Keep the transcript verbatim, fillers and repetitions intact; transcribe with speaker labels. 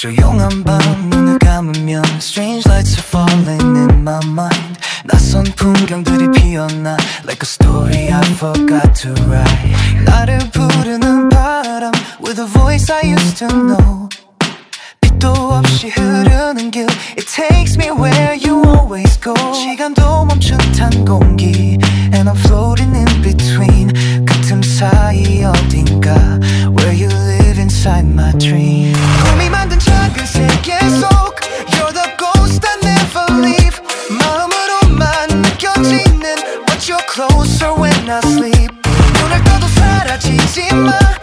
Speaker 1: 조용한 밤 눈을 감으면 Strange lights are falling in my mind. 낯선 풍경들이 피어나 Like a story I forgot to write. 나를 부르는 바람 With a voice I used to know. 빛도 없이 흐르는 길 It takes me where you always go. 시간도 멈춘 듯한 공기 And I'm floating in between. 그 틈 사이 어딘가 Where you live inside my dream. 꿈이 만든 작은 세계 속 You're the ghost I never leave. 마음으로만 느껴지는 But you're closer when I sleep. 눈을 떠도 사라지지 마.